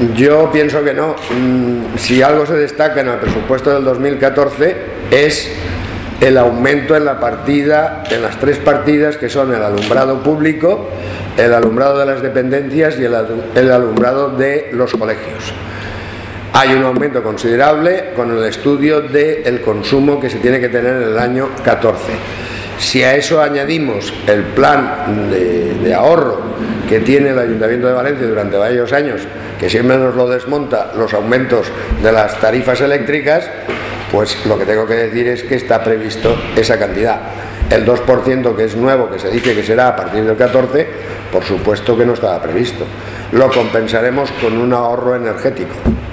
Yo pienso que no. Si algo se destaca en el presupuesto del 2014 es el aumento en la partida, en las tres partidas que son el alumbrado público, el alumbrado de las dependencias y el alumbrado de los colegios. Hay un aumento considerable con el estudio del consumo que se tiene que tener en el año 14. Si a eso añadimos el plan de ahorro que tiene el Ayuntamiento de Valencia durante varios años, que siempre nos lo desmonta los aumentos de las tarifas eléctricas, pues lo que tengo que decir es que está previsto esa cantidad. El 2% que es nuevo, que se dice que será a partir del 14, por supuesto que no estaba previsto. Lo compensaremos con un ahorro energético.